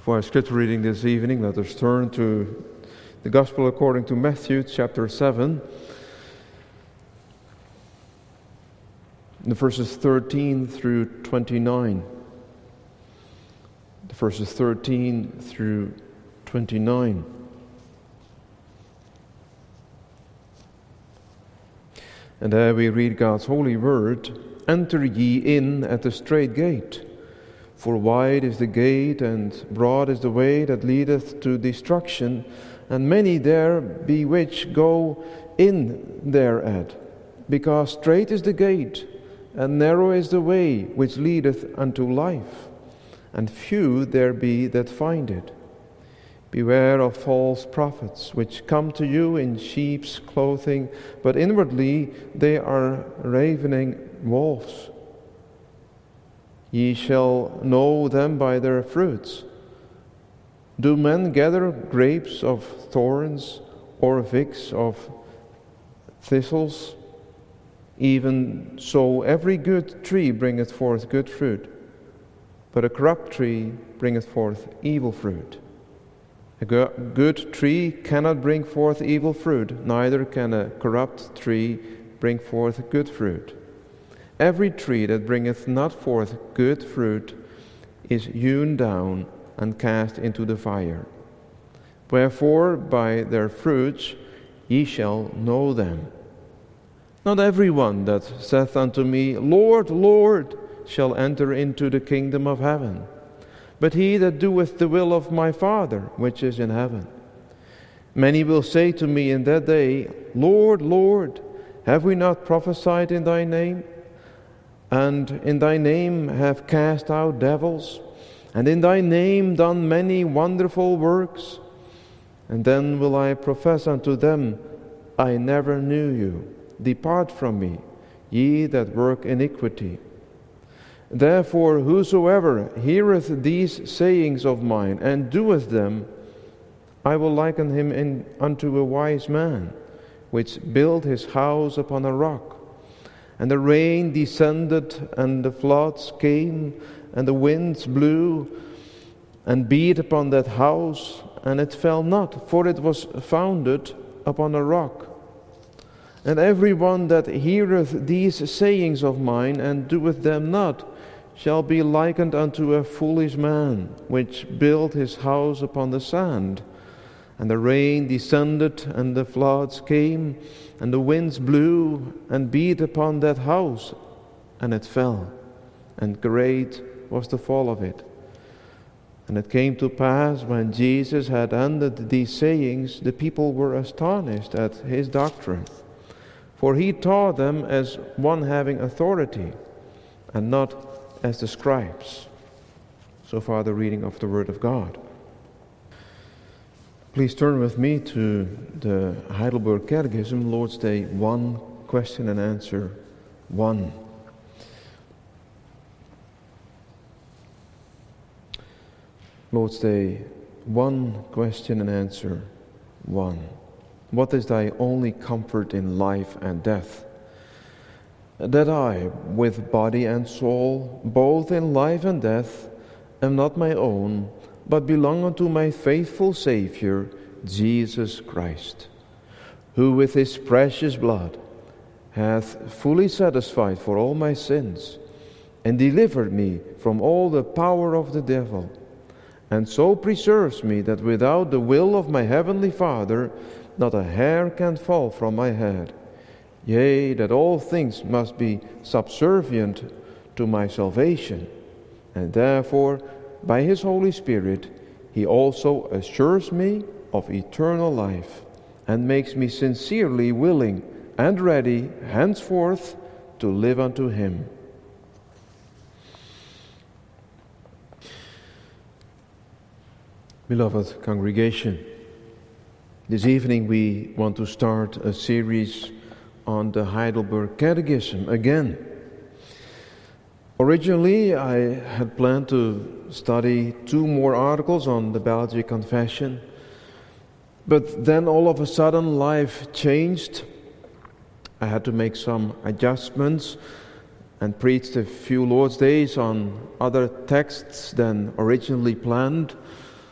For our scripture reading this evening, let us turn to the Gospel according to Matthew, chapter 7, the verses 13 through 29. The verses 13 through 29. And there we read God's holy word. Enter ye in at the strait gate, for wide is the gate, and broad is the way that leadeth to destruction, and many there be which go in thereat. Because strait is the gate, and narrow is the way which leadeth unto life, and few there be that find it. Beware of false prophets, which come to you in sheep's clothing, but inwardly they are ravening wolves. Ye shall know them by their fruits. Do men gather grapes of thorns, or figs of thistles? Even so every good tree bringeth forth good fruit, but a corrupt tree bringeth forth evil fruit. A good tree cannot bring forth evil fruit, neither can a corrupt tree bring forth good fruit. Every tree that bringeth not forth good fruit is hewn down and cast into the fire. Wherefore by their fruits ye shall know them. Not every one that saith unto me, Lord, Lord, shall enter into the kingdom of heaven, but he that doeth the will of my Father which is in heaven. Many will say to me in that day, Lord, Lord, have we not prophesied in thy name? And in thy name have cast out devils? And in thy name done many wonderful works? And then will I profess unto them, I never knew you. Depart from me, ye that work iniquity. Therefore whosoever heareth these sayings of mine, and doeth them, I will liken him unto a wise man, which built his house upon a rock. And the rain descended, and the floods came, and the winds blew, and beat upon that house, and it fell not, for it was founded upon a rock. And every one that heareth these sayings of mine, and doeth them not, shall be likened unto a foolish man, which built his house upon the sand. And the rain descended, and the floods came, and the winds blew, and beat upon that house, and it fell, and great was the fall of it. And it came to pass, when Jesus had ended these sayings, the people were astonished at his doctrine. For he taught them as one having authority, and not as the scribes. So far the reading of the Word of God. Please turn with me to the Heidelberg Catechism, Lord's Day 1, question and answer 1. Lord's Day 1, question and answer 1. What is thy only comfort in life and death? That I, with body and soul, both in life and death, am not my own, but belong unto my faithful Saviour, Jesus Christ, who with his precious blood hath fully satisfied for all my sins, and delivered me from all the power of the devil, and so preserves me that without the will of my heavenly Father, not a hair can fall from my head. Yea, that all things must be subservient to my salvation. And therefore, by his Holy Spirit, he also assures me of eternal life, and makes me sincerely willing and ready henceforth to live unto him. Beloved congregation, this evening we want to start a series on the Heidelberg Catechism again. Originally, I had planned to study 2 more articles on the Belgic Confession, but then all of a sudden life changed. I had to make some adjustments and preached a few Lord's Days on other texts than originally planned.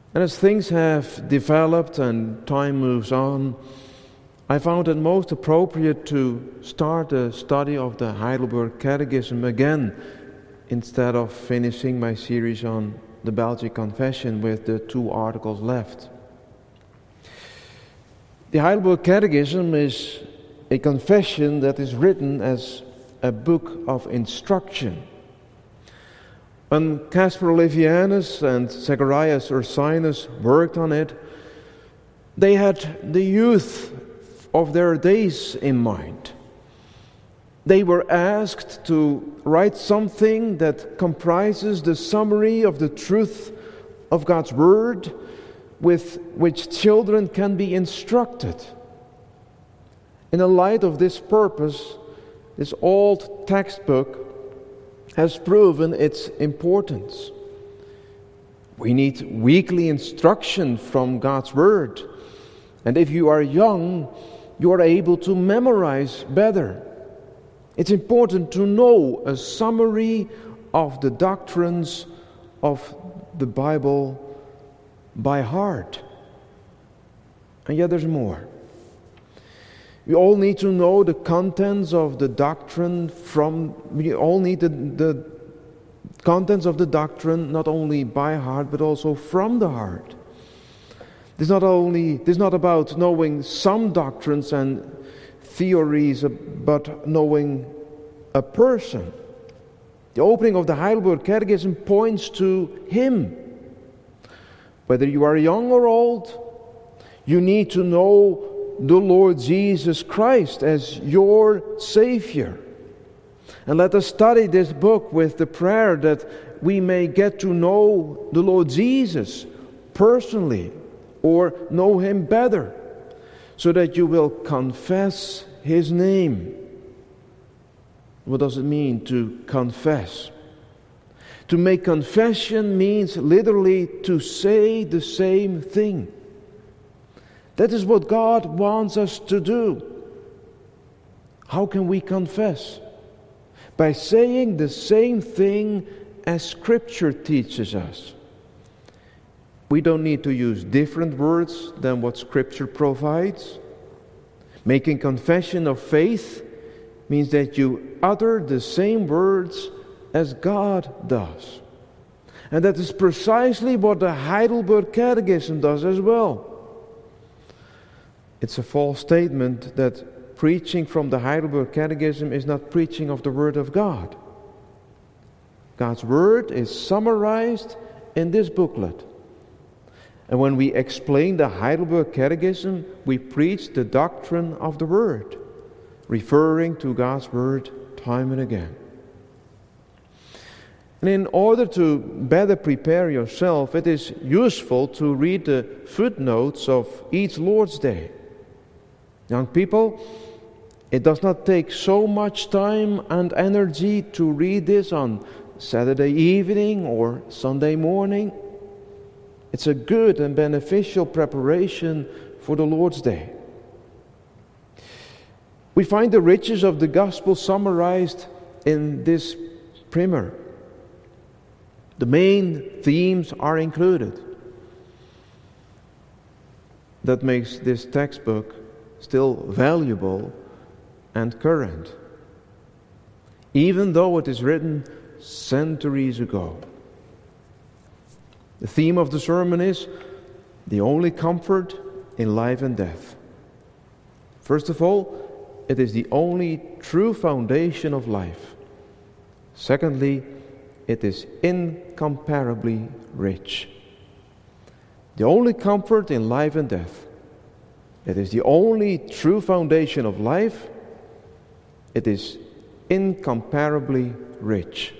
And as things have developed and time moves on, I found it most appropriate to start a study of the Heidelberg Catechism again, instead of finishing my series on the Belgic Confession with the 2 articles left. The Heidelberg Catechism is a confession that is written as a book of instruction. When Caspar Olevianus and Zacharias Ursinus worked on it, they had the youth of their days in mind. They were asked to write something that comprises the summary of the truth of God's Word, with which children can be instructed. In the light of this purpose, this old textbook has proven its importance. We need weekly instruction from God's Word. And if you are young, you are able to memorize better. It's important to know a summary of the doctrines of the Bible by heart. And yet there's more. We all need to know the contents of the doctrine we all need the contents of the doctrine not only by heart but also from the heart. This is not about knowing some doctrines and theories, but knowing a person. The opening of the Heidelberg Catechism points to Him. Whether you are young or old, you need to know the Lord Jesus Christ as your Savior. And let us study this book with the prayer that we may get to know the Lord Jesus personally, or know Him better, so that you will confess His name. What does it mean to confess? To make confession means literally to say the same thing. That is what God wants us to do. How can we confess? By saying the same thing as Scripture teaches us. We don't need to use different words than what Scripture provides. Making confession of faith means that you utter the same words as God does. And that is precisely what the Heidelberg Catechism does as well. It's a false statement that preaching from the Heidelberg Catechism is not preaching of the Word of God. God's Word is summarized in this booklet. And when we explain the Heidelberg Catechism, we preach the doctrine of the Word, referring to God's Word time and again. And in order to better prepare yourself, it is useful to read the footnotes of each Lord's Day. Young people, it does not take so much time and energy to read this on Saturday evening or Sunday morning. It's a good and beneficial preparation for the Lord's Day. We find the riches of the gospel summarized in this primer. The main themes are included. That makes this textbook still valuable and current, even though it is written centuries ago. The theme of the sermon is the only comfort in life and death. First of all, it is the only true foundation of life. Secondly, it is incomparably rich. The only comfort in life and death. It is the only true foundation of life. It is incomparably rich.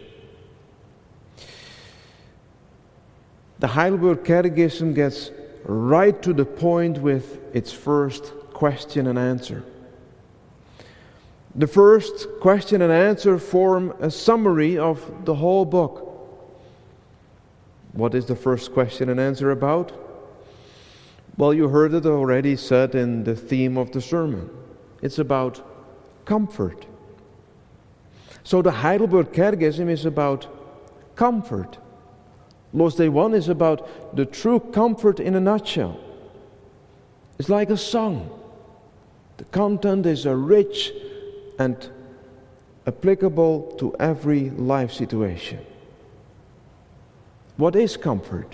The Heidelberg Catechism gets right to the point with its first question and answer. The first question and answer form a summary of the whole book. What is the first question and answer about? Well, you heard it already said in the theme of the sermon. It's about comfort. So the Heidelberg Catechism is about comfort. Lord's Day 1 is about the true comfort in a nutshell. It's like a song. The content is rich and applicable to every life situation. What is comfort?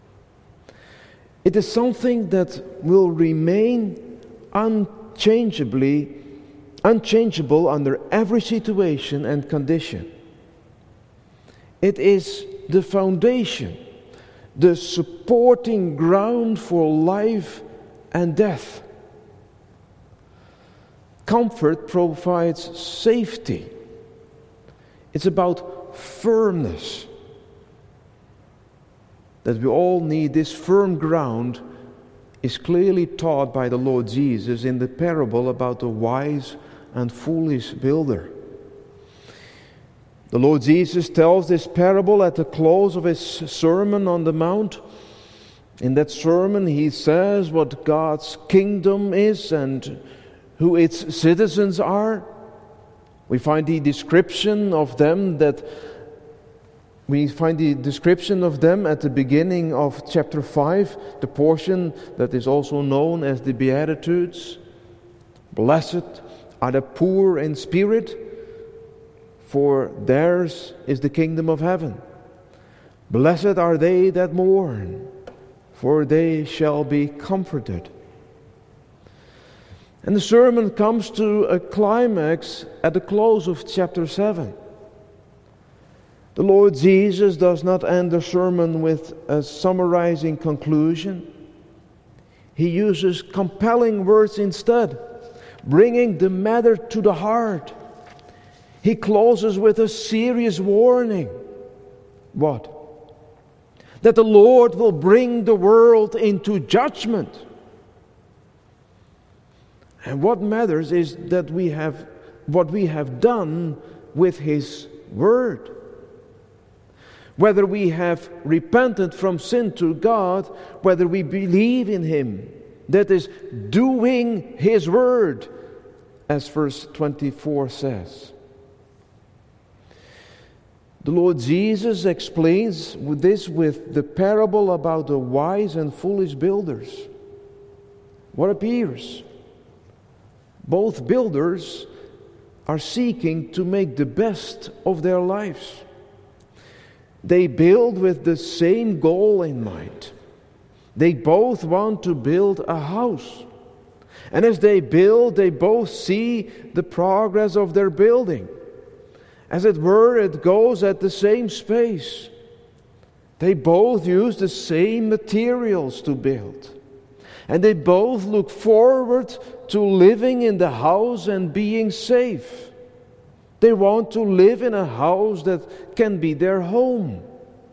It is something that will remain unchangeable under every situation and condition. It is the foundation, the supporting ground for life and death. Comfort provides safety. It's about firmness. That we all need this firm ground is clearly taught by the Lord Jesus in the parable about the wise and foolish builder. The Lord Jesus tells this parable at the close of his Sermon on the Mount. In that sermon he says what God's kingdom is and who its citizens are. We find the description of them at the beginning of chapter 5, the portion that is also known as the Beatitudes. Blessed are the poor in spirit, for theirs is the kingdom of heaven. Blessed are they that mourn, for they shall be comforted. And the sermon comes to a climax at the close of chapter 7. The Lord Jesus does not end the sermon with a summarizing conclusion. He uses compelling words instead, bringing the matter to the heart. He closes with a serious warning. What? That the Lord will bring the world into judgment. And what matters is that we have what we have done with His Word. Whether we have repented from sin to God, whether we believe in Him, that is, doing His Word, as verse 24 says. The Lord Jesus explains this with the parable about the wise and foolish builders. What appears? Both builders are seeking to make the best of their lives. They build with the same goal in mind. They both want to build a house. And as they build, they both see the progress of their building. As it were, it goes at the same pace. They both use the same materials to build. And they both look forward to living in the house and being safe. They want to live in a house that can be their home.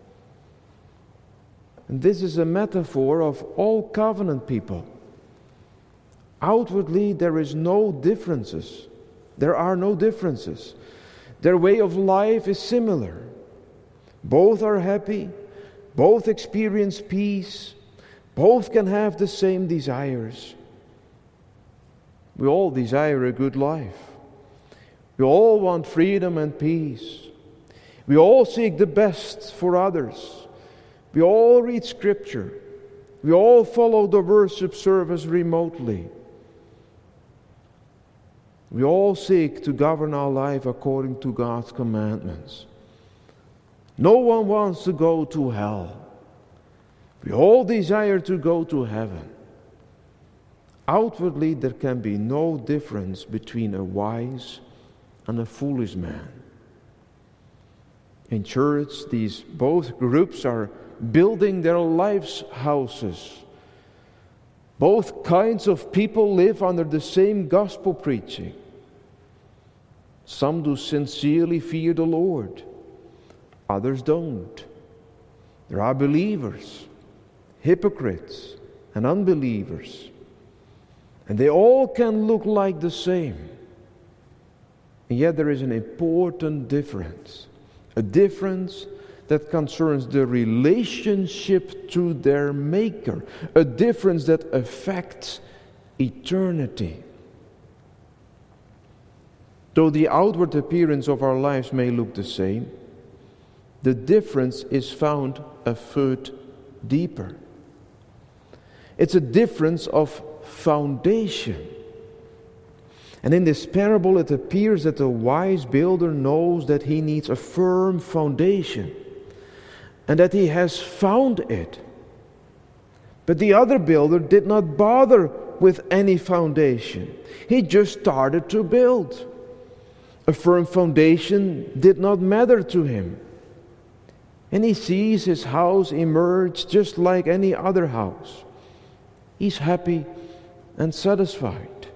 And this is a metaphor of all covenant people. Outwardly, there is no differences. There are no differences. Their way of life is similar. Both are happy. Both experience peace. Both can have the same desires. We all desire a good life. We all want freedom and peace. We all seek the best for others. We all read Scripture. We all follow the worship service remotely. We all seek to govern our life according to God's commandments. No one wants to go to hell. We all desire to go to heaven. Outwardly, there can be no difference between a wise and a foolish man. In church, these both groups are building their lives' houses. Both kinds of people live under the same gospel preaching. Some do sincerely fear the Lord. Others don't. There are believers, hypocrites, and unbelievers. And they all can look like the same. And yet there is an important difference. A difference that concerns the relationship to their Maker. A difference that affects eternity. Though the outward appearance of our lives may look the same, the difference is found a foot deeper. It's a difference of foundation. And in this parable it appears that the wise builder knows that he needs a firm foundation and that he has found it. But the other builder did not bother with any foundation. He just started to build. A firm foundation did not matter to him. And he sees his house emerge just like any other house. He's happy and satisfied.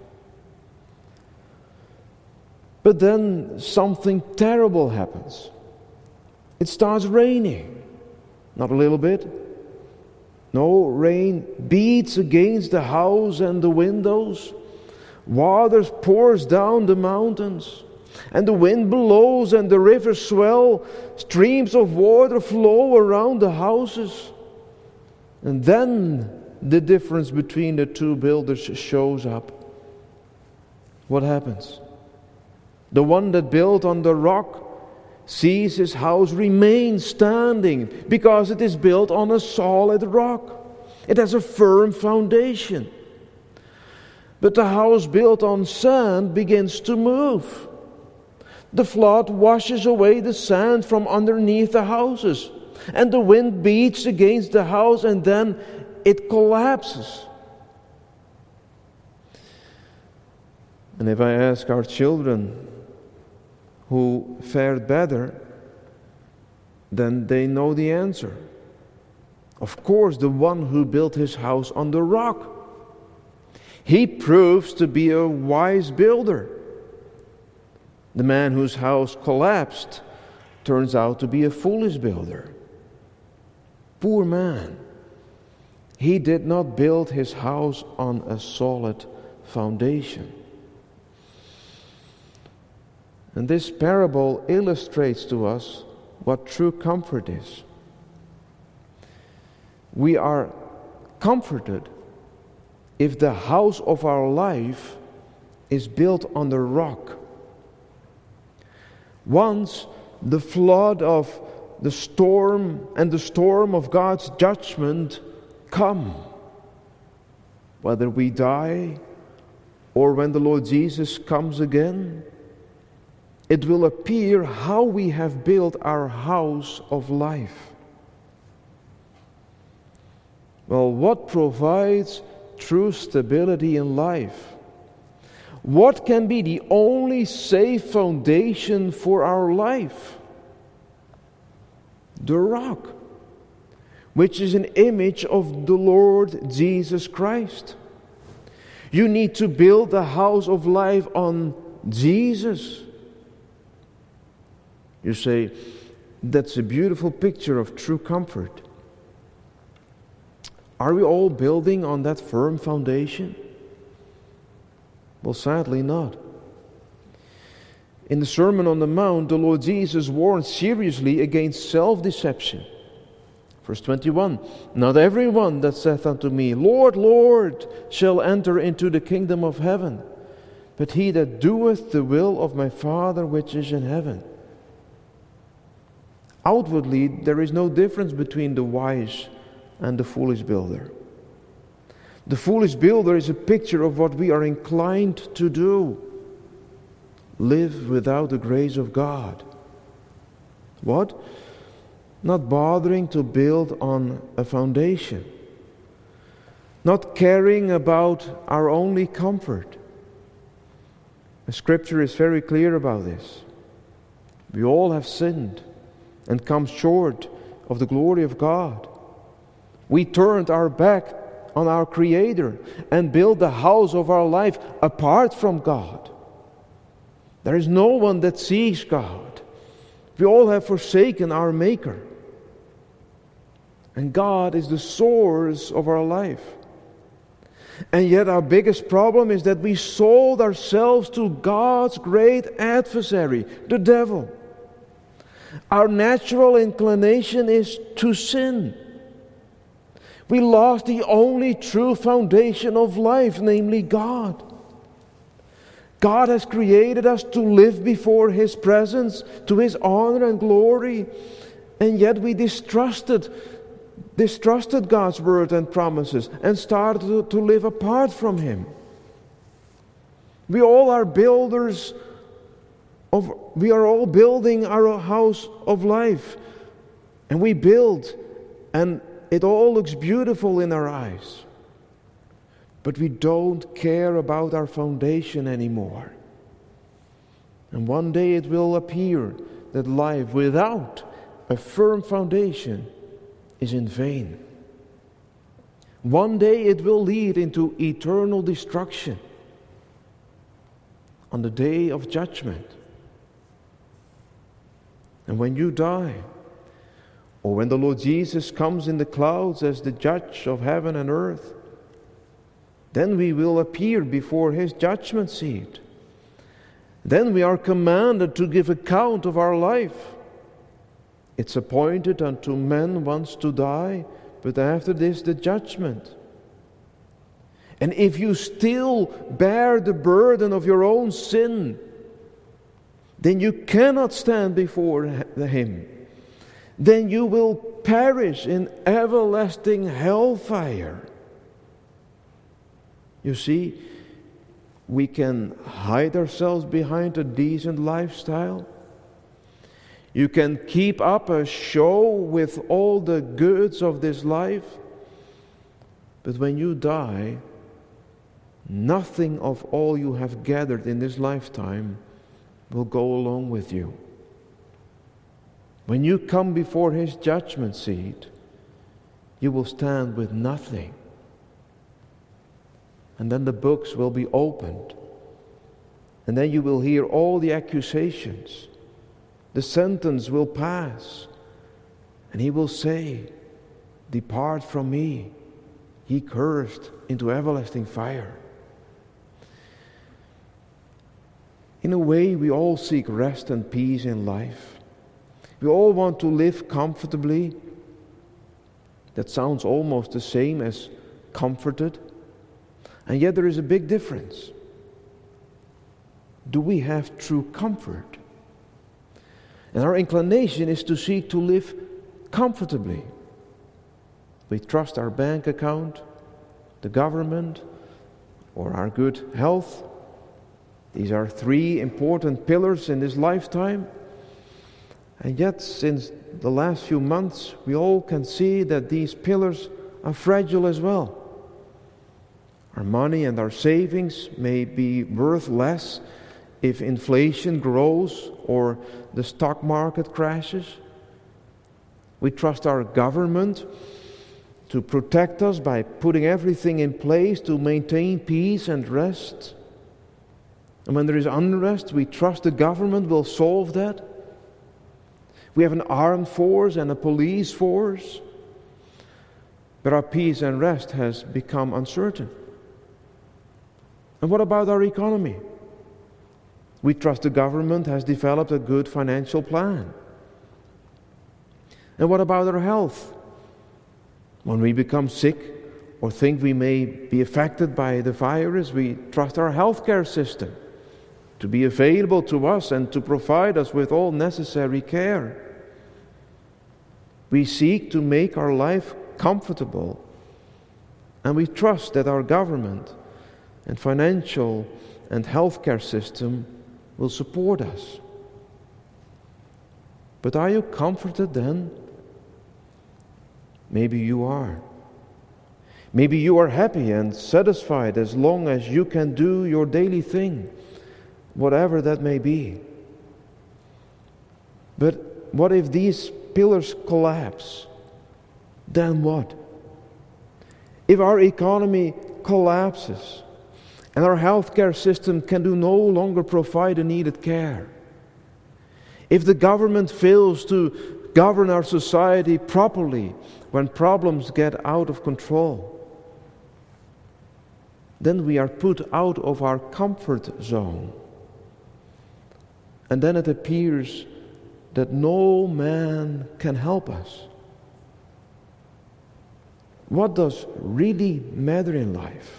But then something terrible happens. It starts raining. Not a little bit. No, rain beats against the house and the windows. Water pours down the mountains. And the wind blows and the rivers swell. Streams of water flow around the houses. And then the difference between the two builders shows up. What happens? The one that built on the rock sees his house remain standing because it is built on a solid rock. It has a firm foundation. But the house built on sand begins to move. The flood washes away the sand from underneath the houses, and the wind beats against the house, and then it collapses. And if I ask our children who fared better, then they know the answer. Of course, the one who built his house on the rock. He proves to be a wise builder. The man whose house collapsed turns out to be a foolish builder. Poor man. He did not build his house on a solid foundation. And this parable illustrates to us what true comfort is. We are comforted if the house of our life is built on the rock. Once the flood of the storm and the storm of God's judgment come, whether we die or when the Lord Jesus comes again, it will appear how we have built our house of life. Well, what provides true stability in life? What can be the only safe foundation for our life? The rock, which is an image of the Lord Jesus Christ. You need to build the house of life on Jesus. You say, that's a beautiful picture of true comfort. Are we all building on that firm foundation? Well, sadly not. In the Sermon on the Mount, the Lord Jesus warned seriously against self-deception. Verse 21, not everyone that saith unto me, Lord, Lord, shall enter into the kingdom of heaven, but he that doeth the will of my Father which is in heaven. Outwardly, there is no difference between the wise and the foolish builder. The foolish builder is a picture of what we are inclined to do. Live without the grace of God. What? Not bothering to build on a foundation. Not caring about our only comfort. The Scripture is very clear about this. We all have sinned and come short of the glory of God. We turned our back on our Creator and built the house of our life apart from God. There is no one that sees God. We all have forsaken our Maker. And God is the source of our life. And yet our biggest problem is that we sold ourselves to God's great adversary, the devil. Our natural inclination is to sin. We lost the only true foundation of life, namely God. God has created us to live before His presence, to His honor and glory. And yet we distrusted God's word and promises and started to live apart from Him. We all are builders we are all building our house of life. And we build, and it all looks beautiful in our eyes. But we don't care about our foundation anymore. And one day it will appear that life without a firm foundation is in vain. One day it will lead into eternal destruction on the day of judgment. And when you die, or when the Lord Jesus comes in the clouds as the judge of heaven and earth, then we will appear before His judgment seat. Then we are commanded to give account of our life. It's appointed unto men once to die, but after this the judgment. And if you still bear the burden of your own sin, then you cannot stand before Him. Then you will perish in everlasting hellfire. You see, we can hide ourselves behind a decent lifestyle. You can keep up a show with all the goods of this life. But when you die, nothing of all you have gathered in this lifetime will go along with you. When you come before His judgment seat, you will stand with nothing. And then the books will be opened. And then you will hear all the accusations. The sentence will pass. And He will say, "Depart from me, ye cursed, into everlasting fire." In a way, we all seek rest and peace in life. We all want to live comfortably. That sounds almost the same as comforted. And yet there is a big difference. Do we have true comfort? And our inclination is to seek to live comfortably. We trust our bank account, the government, or our good health. These are three important pillars in this lifetime. And yet, since the last few months, we all can see that these pillars are fragile as well. Our money and our savings may be worth less if inflation grows or the stock market crashes. We trust our government to protect us by putting everything in place to maintain peace and rest. And when there is unrest, we trust the government will solve that. We have an armed force and a police force, but our peace and rest has become uncertain. And what about our economy? We trust the government has developed a good financial plan. And what about our health? When we become sick or think we may be affected by the virus, we trust our healthcare system to be available to us and to provide us with all necessary care. We seek to make our life comfortable, and we trust that our government and financial and healthcare system will support us. But are you comforted then? Maybe you are. Maybe you are happy and satisfied as long as you can do your daily thing, whatever that may be. But what if these pillars collapse? Then what? If our economy collapses and our healthcare system can no longer provide the needed care, if the government fails to govern our society properly when problems get out of control, then we are put out of our comfort zone. And then it appears that no man can help us. What does really matter in life?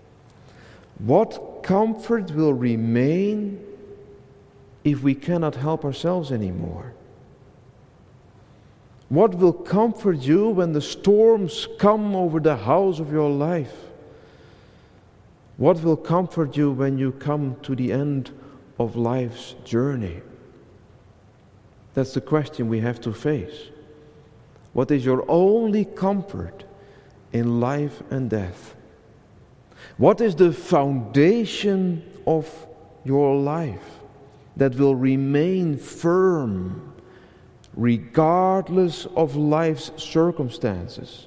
What comfort will remain if we cannot help ourselves anymore? What will comfort you when the storms come over the house of your life? What will comfort you when you come to the end of life's journey? That's the question we have to face. What is your only comfort in life and death? What is the foundation of your life that will remain firm regardless of life's circumstances?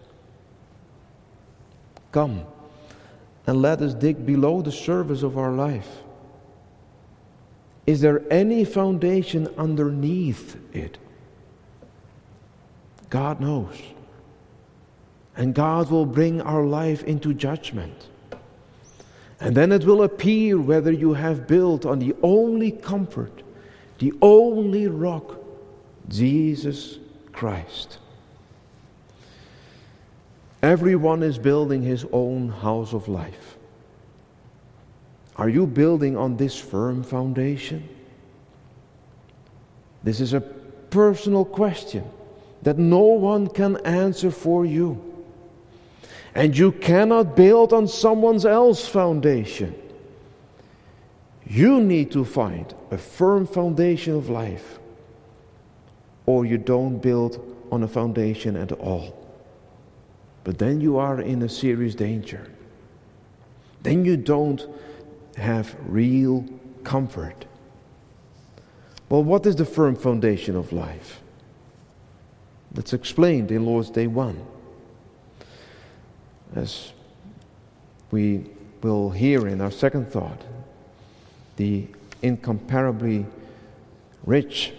Come and let us dig below the surface of our life. Is there any foundation underneath it? God knows. And God will bring our life into judgment. And then it will appear whether you have built on the only comfort, the only rock, Jesus Christ. Everyone is building his own house of life. Are you building on this firm foundation? This is a personal question that no one can answer for you. And you cannot build on someone else's foundation. You need to find a firm foundation of life, or you don't build on a foundation at all. But then you are in a serious danger. Then you don't have real comfort. Well, what is the firm foundation of life? That's explained in Lord's Day 1. As we will hear in our second thought, the incomparably riches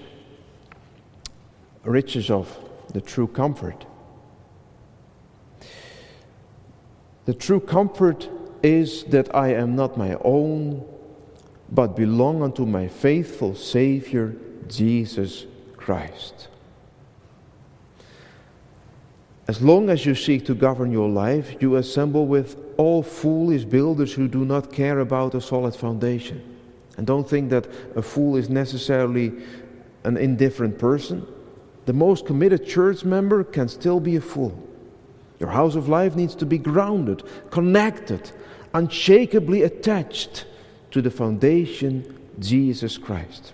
of the true comfort. The true comfort is that I am not my own, but belong unto my faithful Savior, Jesus Christ. As long as you seek to govern your life, you assemble with all foolish builders who do not care about a solid foundation. And don't think that a fool is necessarily an indifferent person. The most committed church member can still be a fool. Your house of life needs to be grounded, connected, unshakably attached to the foundation, Jesus Christ.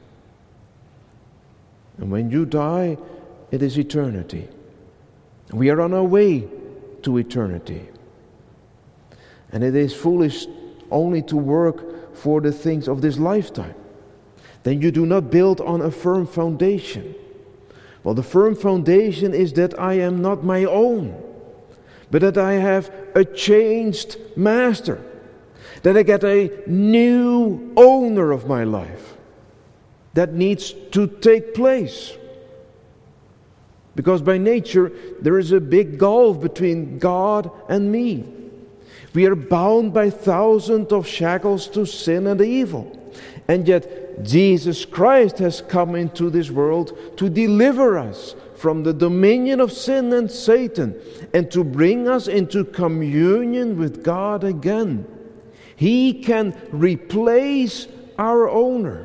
And when you die, it is eternity. We are on our way to eternity. And it is foolish only to work for the things of this lifetime. Then you do not build on a firm foundation. Well, the firm foundation is that I am not my own, but that I have a changed master, that I get a new owner of my life. That needs to take place. Because by nature, there is a big gulf between God and me. We are bound by thousands of shackles to sin and evil. And yet, Jesus Christ has come into this world to deliver us from the dominion of sin and Satan, and to bring us into communion with God again. He can replace our owner.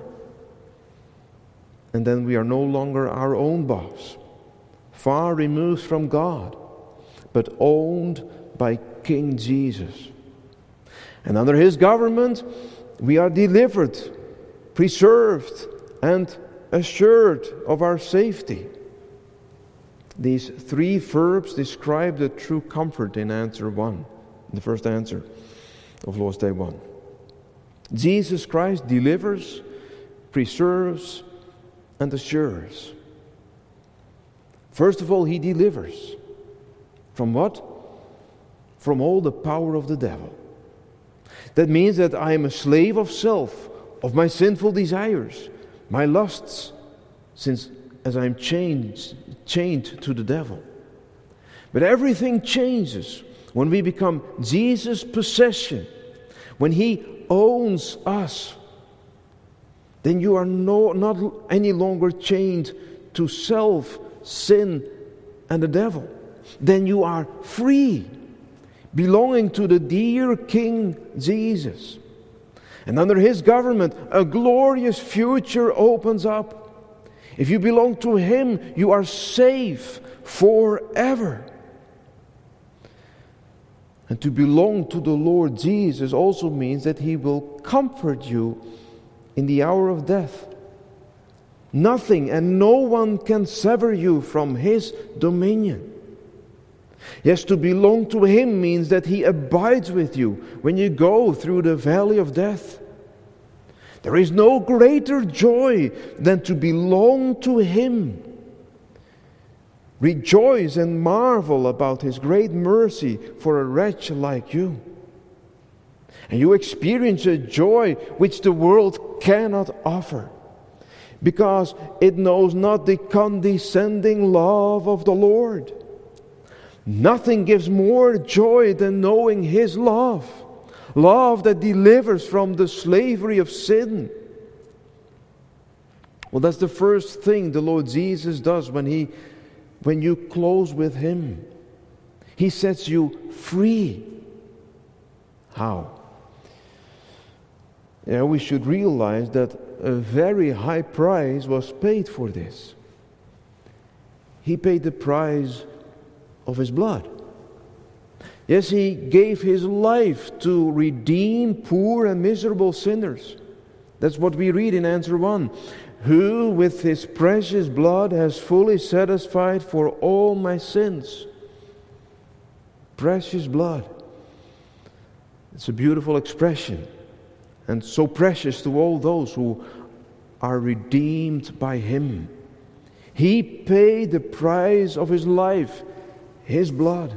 And then we are no longer our own boss, far removed from God, but owned by King Jesus. And under His government, we are delivered, preserved, and assured of our safety. These three verbs describe the true comfort in answer 1, the first answer of Lord's Day 1. Jesus Christ delivers, preserves, and assures. First of all, He delivers. From what? From all the power of the devil. That means that I am a slave of self, of my sinful desires, my lusts, since as I am chained to the devil. But everything changes when we become Jesus' possession, when He owns us. Then you are not any longer chained to self, sin, and the devil. Then you are free, belonging to the dear King Jesus. And under His government, a glorious future opens up. If you belong to Him, you are safe forever. And to belong to the Lord Jesus also means that He will comfort you in the hour of death. Nothing and no one can sever you from His dominion. Yes, to belong to Him means that He abides with you when you go through the valley of death. There is no greater joy than to belong to Him. Rejoice and marvel about His great mercy for a wretch like you. And you experience a joy which the world cannot offer, because it knows not the condescending love of the Lord. Nothing gives more joy than knowing His love. Love that delivers from the slavery of sin. Well, that's the first thing the Lord Jesus does when you close with Him. He sets you free. How? Yeah, we should realize that a very high price was paid for this. He paid the price of His blood. Yes, He gave His life to redeem poor and miserable sinners. That's what we read in answer 1. Who with His precious blood has fully satisfied for all my sins. Precious blood. It's a beautiful expression, and so precious to all those who are redeemed by Him. He paid the price of His life, His blood.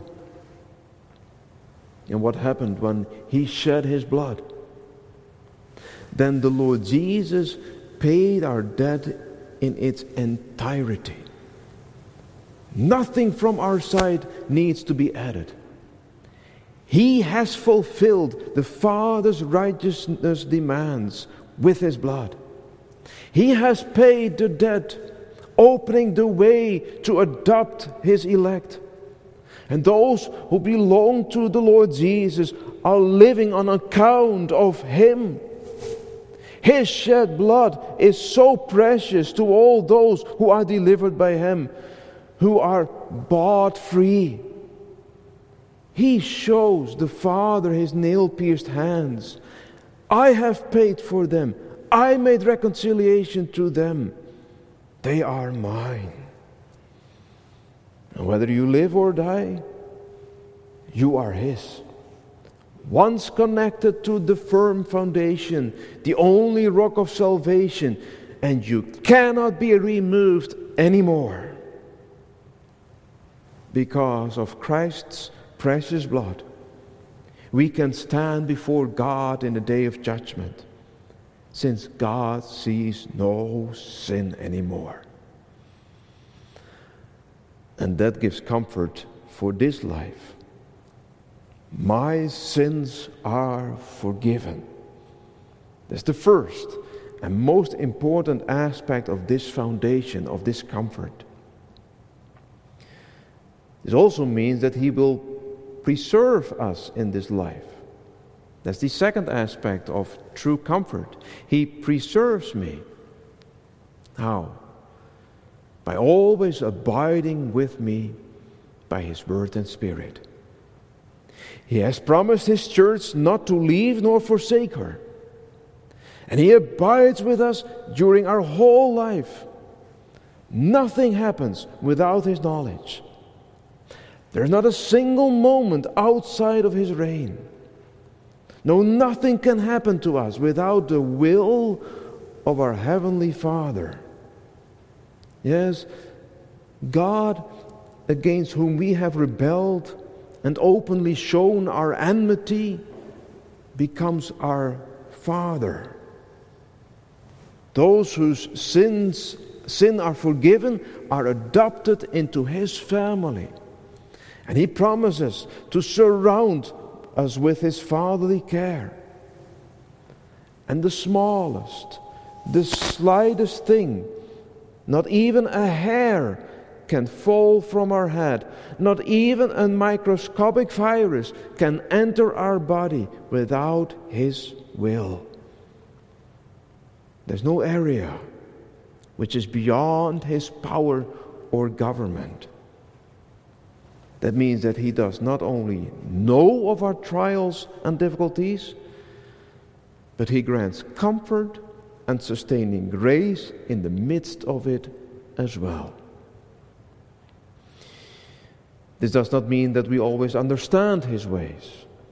And what happened when He shed His blood? Then the Lord Jesus paid our debt in its entirety. Nothing from our side needs to be added. He has fulfilled the Father's righteousness demands with His blood. He has paid the debt, opening the way to adopt His elect. And those who belong to the Lord Jesus are living on account of Him. His shed blood is so precious to all those who are delivered by Him, who are bought free. He shows the Father His nail-pierced hands. I have paid for them. I made reconciliation to them. They are mine. And whether you live or die, you are His. Once connected to the firm foundation, the only rock of salvation, and you cannot be removed anymore. Because of Christ's precious blood, we can stand before God in the day of judgment, since God sees no sin anymore. And that gives comfort for this life. My sins are forgiven. That's the first and most important aspect of this foundation, of this comfort. This also means that He will preserve us in this life. That's the second aspect of true comfort. He preserves me. How? By always abiding with me by His Word and Spirit. He has promised His church not to leave nor forsake her. And He abides with us during our whole life. Nothing happens without His knowledge. There's not a single moment outside of His reign. No, nothing can happen to us without the will of our Heavenly Father. Yes, God, against whom we have rebelled and openly shown our enmity, becomes our Father. Those whose sin are forgiven are adopted into His family. And He promises to surround us with His fatherly care. And the smallest, the slightest thing, not even a hair, can fall from our head. Not even a microscopic virus can enter our body without His will. There's no area which is beyond his power or government. That means that he does not only know of our trials and difficulties, but he grants comfort and sustaining grace in the midst of it as well. This does not mean that we always understand his ways.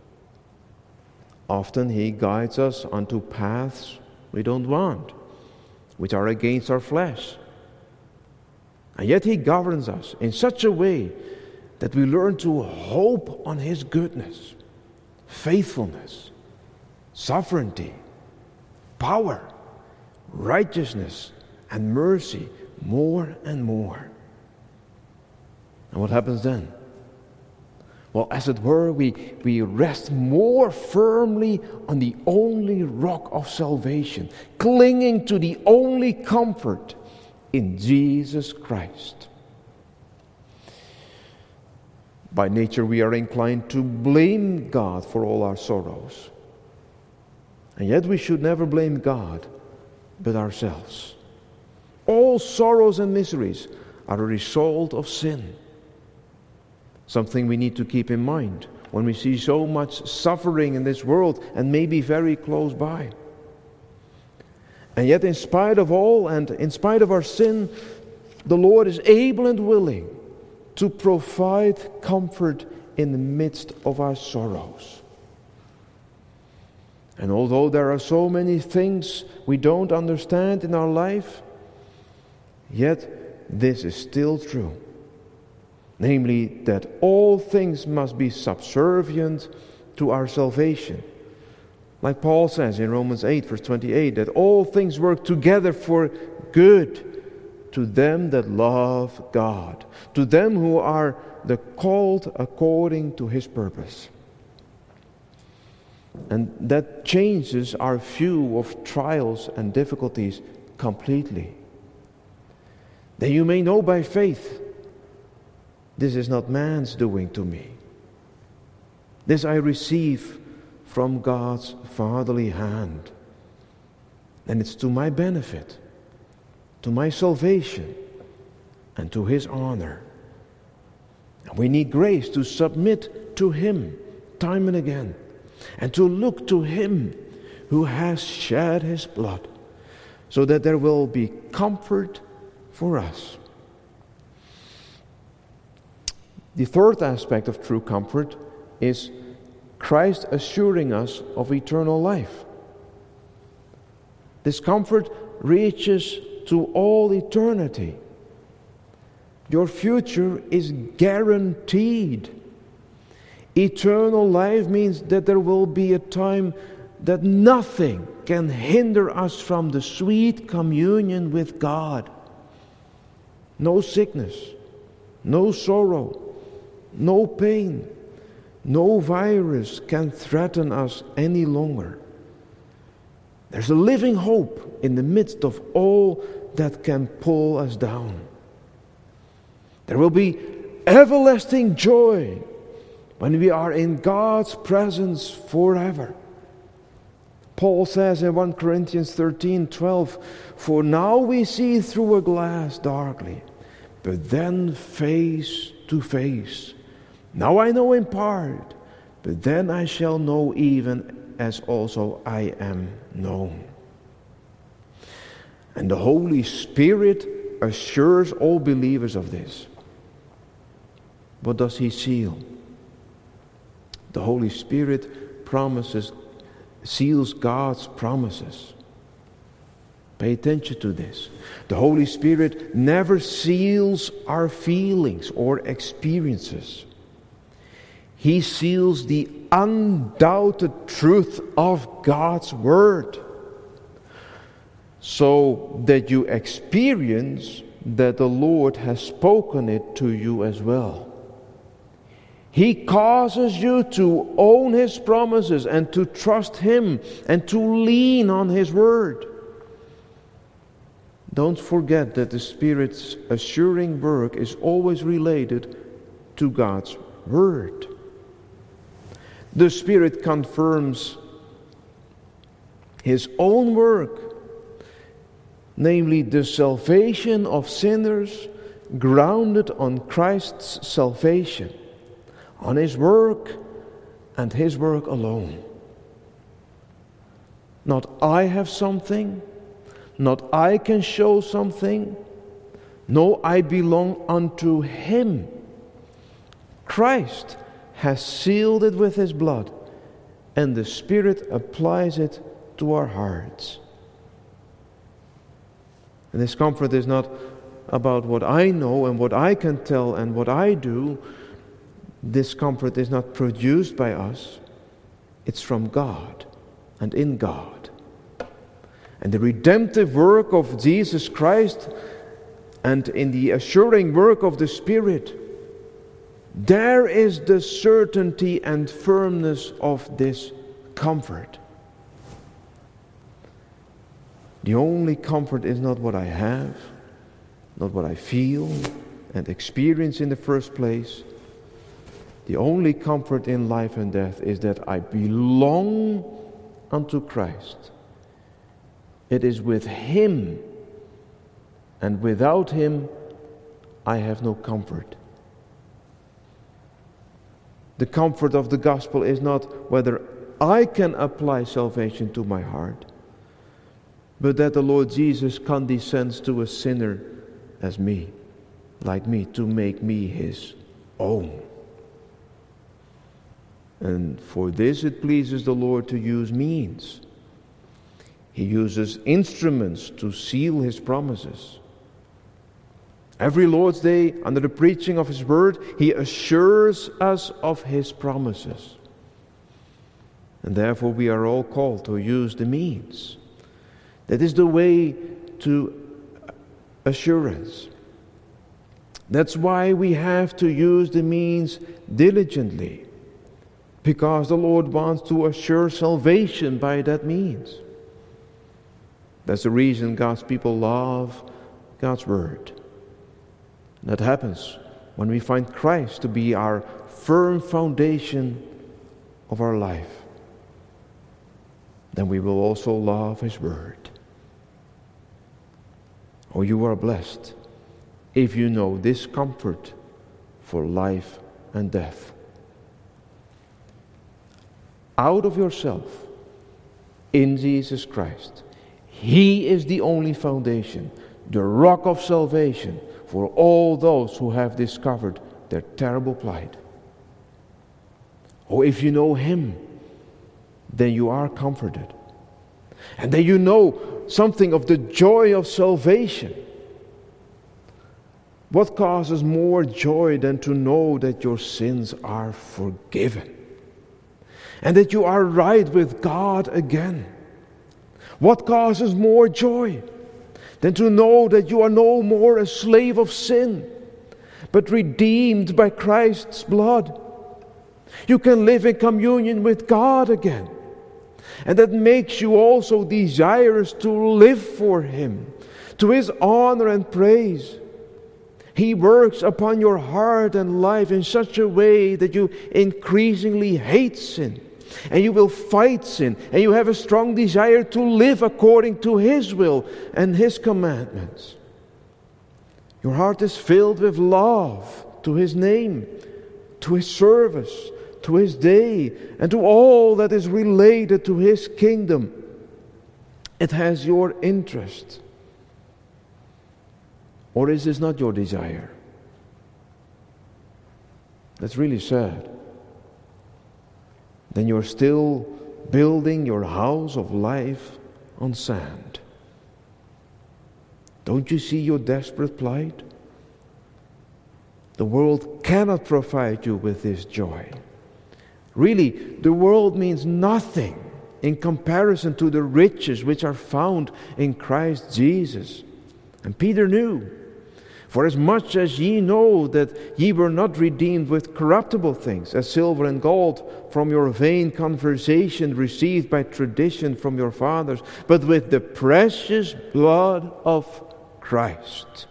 Often he guides us onto paths we don't want, which are against our flesh. And yet he governs us in such a way that we learn to hope on his goodness, faithfulness, sovereignty, power, righteousness, and mercy more and more. And what happens then? Well, as it were, we rest more firmly on the only rock of salvation, clinging to the only comfort in Jesus Christ. By nature, we are inclined to blame God for all our sorrows. And yet we should never blame God, but ourselves. All sorrows and miseries are a result of sin. Something we need to keep in mind when we see so much suffering in this world and maybe very close by. And yet, in spite of all and in spite of our sin, the Lord is able and willing to provide comfort in the midst of our sorrows. And although there are so many things we don't understand in our life, yet this is still true. Namely, that all things must be subservient to our salvation. Like Paul says in Romans 8, verse 28, that all things work together for good to them that love God, to them who are the called according to his purpose. And that changes our view of trials and difficulties completely. That you may know by faith, this is not man's doing to me. This I receive from God's fatherly hand. And it's to my benefit, to my salvation, and to his honor. And we need grace to submit to him time and again, and to look to him who has shed his blood, so that there will be comfort for us. The third aspect of true comfort is Christ assuring us of eternal life. This comfort reaches to all eternity. Your future is guaranteed. Eternal life means that there will be a time that nothing can hinder us from the sweet communion with God. No sickness, no sorrow, no pain, no virus can threaten us any longer. There's a living hope in the midst of all that can pull us down. There will be everlasting joy when we are in God's presence forever. Paul says in 1 Corinthians 13:12, "For now we see through a glass darkly, but then face to face. Now I know in part, but then I shall know even as also I am known." And the Holy Spirit assures all believers of this. What does he seal? The Holy Spirit seals God's promises. Pay attention to this. The Holy Spirit never seals our feelings or experiences. He seals the undoubted truth of God's Word, so that you experience that the Lord has spoken it to you as well. He causes you to own His promises and to trust Him and to lean on His Word. Don't forget that the Spirit's assuring work is always related to God's Word. The Spirit confirms His own work namely the salvation of sinners grounded on Christ's salvation, on His work and His work alone. Not I have something, not I can show something. No, I belong unto Him. Christ has sealed it with His blood, and the Spirit applies it to our hearts. And this comfort is not about what I know and what I can tell and what I do. This comfort is not produced by us. It's from God and in God. And the redemptive work of Jesus Christ and in the assuring work of the Spirit, there is the certainty and firmness of this comfort. The only comfort is not what I have, not what I feel and experience in the first place. The only comfort in life and death is that I belong unto Christ. It is with Him, and without Him I have no comfort. The comfort of the gospel is not whether I can apply salvation to my heart, but that the Lord Jesus condescends to a sinner as me, like me, to make me His own. And for this it pleases the Lord to use means. He uses instruments to seal His promises. Every Lord's Day, under the preaching of His word, He assures us of His promises. And therefore we are all called to use the means. That is the way to assurance. That's why we have to use the means diligently, because the Lord wants to assure salvation by that means. That's the reason God's people love God's word. That happens when we find Christ to be our firm foundation of our life. Then we will also love His word. Oh, you are blessed if you know this comfort for life and death. Out of yourself, in Jesus Christ. He is the only foundation, the rock of salvation for all those who have discovered their terrible plight. Oh, if you know Him, then you are comforted. And then you know something of the joy of salvation. What causes more joy than to know that your sins are forgiven? And that you are right with God again? What causes more joy than to know that you are no more a slave of sin, but redeemed by Christ's blood? You can live in communion with God again. And that makes you also desirous to live for Him, to His honor and praise. He works upon your heart and life in such a way that you increasingly hate sin. And you will fight sin, and you have a strong desire to live according to His will and His commandments. Your heart is filled with love to His name, to His service, to His day, and to all that is related to His kingdom. It has your interest. Or is this not your desire? That's really sad. Then you're still building your house of life on sand. Don't you see your desperate plight? The world cannot provide you with this joy. Really, the world means nothing in comparison to the riches which are found in Christ Jesus. And Peter knew, for as much as ye know that ye were not redeemed with corruptible things, as silver and gold, from your vain conversation received by tradition from your fathers, but with the precious blood of Christ.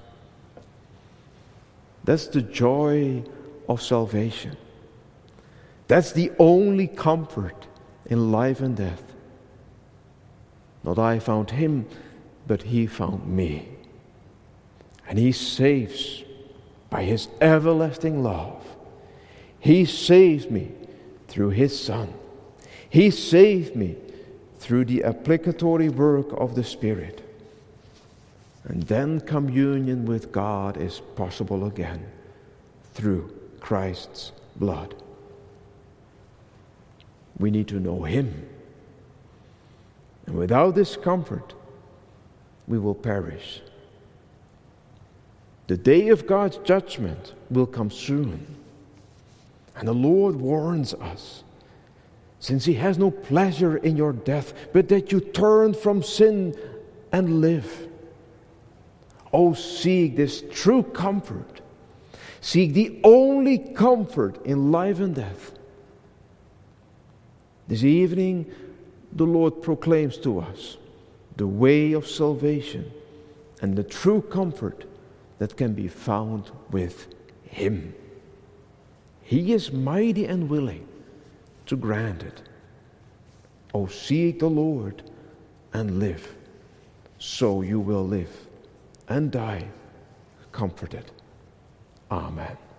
That's the joy of salvation. That's the only comfort in life and death. Not I found Him, but he found me. And he saves by his everlasting love. He saves me through his Son. He saved me through the applicatory work of the Spirit. And then communion with God is possible again through Christ's blood. We need to know him. And without this comfort, we will perish. The day of God's judgment will come soon. And the Lord warns us, since he has no pleasure in your death, but that you turn from sin and live. Oh, seek this true comfort. Seek the only comfort in life and death. This evening, the Lord proclaims to us the way of salvation and the true comfort that can be found with him. He is mighty and willing to grant it. Oh, seek the Lord and live, so you will live and die comforted. Amen.